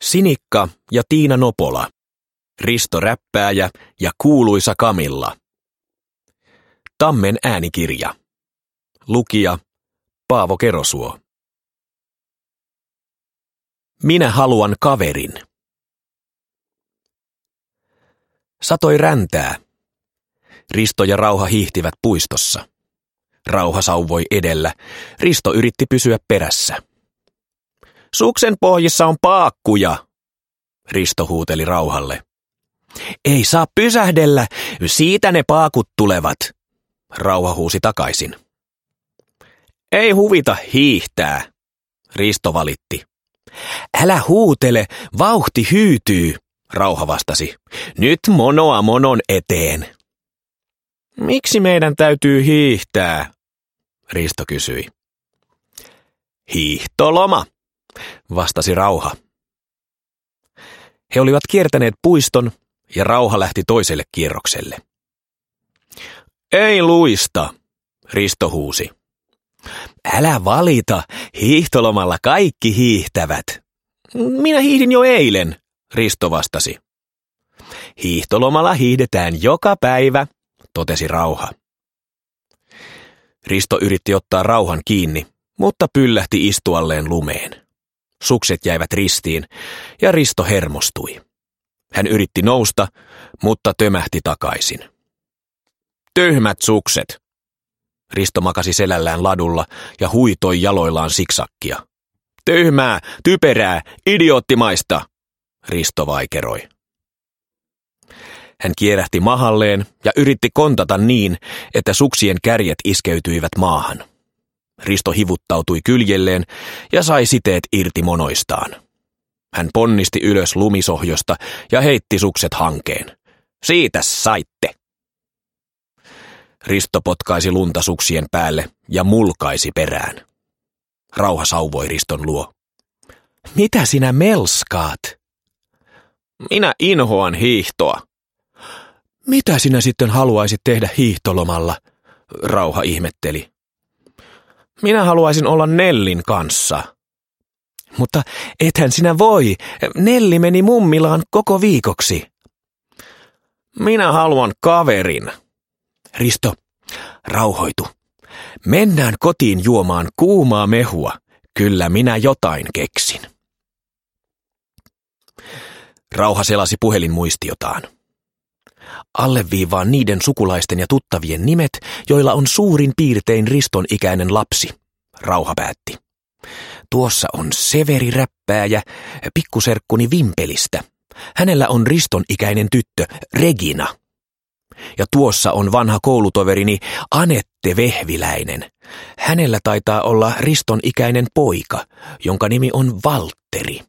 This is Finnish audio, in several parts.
Sinikka ja Tiina Nopola, Risto Räppääjä ja kuuluisa Kamilla. Tammen äänikirja. Lukija Paavo Kerosuo. Minä haluan kaverin. Satoi räntää. Risto ja Rauha hiihtivät puistossa. Rauha sauvoi edellä. Risto yritti pysyä perässä. Suksen pohjissa on paakkuja, Risto huuteli Rauhalle. Ei saa pysähdellä, siitä ne paakut tulevat, Rauha huusi takaisin. Ei huvita hiihtää, Risto valitti. Älä huutele, vauhti hyytyy, Rauha vastasi. Nyt monoa monon eteen. Miksi meidän täytyy hiihtää, Risto kysyi. Hiihtoloma, vastasi Rauha. He olivat kiertäneet puiston ja Rauha lähti toiselle kierrokselle. Ei luista, Risto huusi. Älä valita, hiihtolomalla kaikki hiihtävät. Minä hiihdin jo eilen, Risto vastasi. Hiihtolomalla hiihdetään joka päivä, totesi Rauha. Risto yritti ottaa Rauhan kiinni, mutta pyllähti istualleen lumeen. Sukset jäivät ristiin ja Risto hermostui. Hän yritti nousta, mutta tömähti takaisin. Tyhmät sukset! Risto makasi selällään ladulla ja huitoi jaloillaan siksakkia. Tyhmää, typerää, idioottimaista, Risto vaikeroi. Hän kierähti mahalleen ja yritti kontata niin, että suksien kärjet iskeytyivät maahan. Risto hivuttautui kyljelleen ja sai siteet irti monoistaan. Hän ponnisti ylös lumisohjosta ja heitti sukset hankeen. Siitä saitte! Risto potkaisi lunta suksien päälle ja mulkaisi perään. Rauha sauvoi Riston luo. Mitä sinä melskaat? Minä inhoan hiihtoa. Mitä sinä sitten haluaisit tehdä hiihtolomalla? Rauha ihmetteli. Minä haluaisin olla Nellin kanssa. Mutta ethän sinä voi. Nelli meni mummilaan koko viikoksi. Minä haluan kaverin. Risto, rauhoitu. Mennään kotiin juomaan kuumaa mehua. Kyllä minä jotain keksin. Rauha selasi puhelinmuistiotaan. Alleviivaa niiden sukulaisten ja tuttavien nimet, joilla on suurin piirtein Riston ikäinen lapsi, Rauha päätti. Tuossa on Severi Räppääjä, pikkuserkkuni Vimpelistä. Hänellä on Riston ikäinen tyttö, Regina. Ja tuossa on vanha koulutoverini Anette Vehviläinen. Hänellä taitaa olla Riston ikäinen poika, jonka nimi on Valtteri.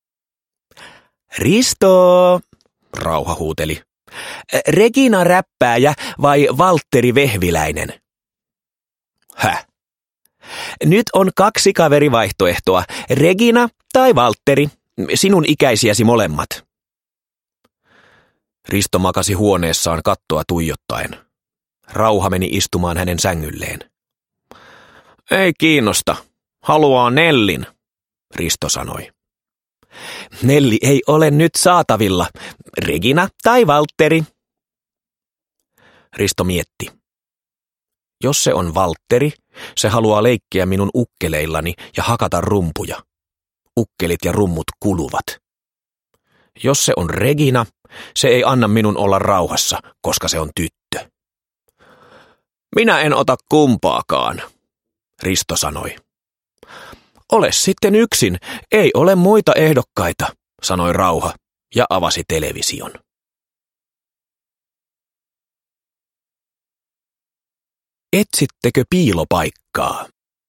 Risto, Rauha huuteli. Regina Räppääjä vai Valtteri Vehviläinen? Häh? Nyt on 2 kaverivaihtoehtoa, Regina tai Valtteri, sinun ikäisiäsi molemmat. Risto makasi huoneessaan kattoa tuijottaen. Rauha meni istumaan hänen sängylleen. Ei kiinnosta, haluaa Nellin, Risto sanoi. Nelli ei ole nyt saatavilla, Regina tai Valtteri. Risto mietti. Jos se on Valtteri, se haluaa leikkiä minun ukkeleillani ja hakata rumpuja. Ukkelit ja rummut kuluvat. Jos se on Regina, se ei anna minun olla rauhassa, koska se on tyttö. Minä en ota kumpaakaan, Risto sanoi. Ole sitten yksin, ei ole muita ehdokkaita, sanoi Rauha ja avasi television. Etsittekö piilopaikkaa?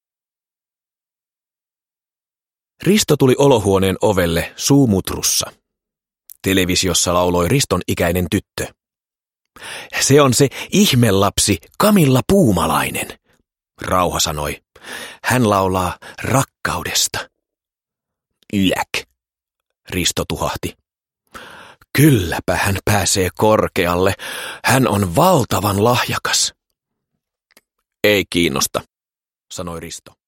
Risto tuli olohuoneen ovelle suumutrussa. Televisiossa lauloi Riston ikäinen tyttö. Se on se ihmelapsi Kamilla Puumalainen, Rauha sanoi. Hän laulaa rakkaudesta. Yäk, Risto tuhahti. Kylläpä hän pääsee korkealle. Hän on valtavan lahjakas. Ei kiinnosta, sanoi Risto.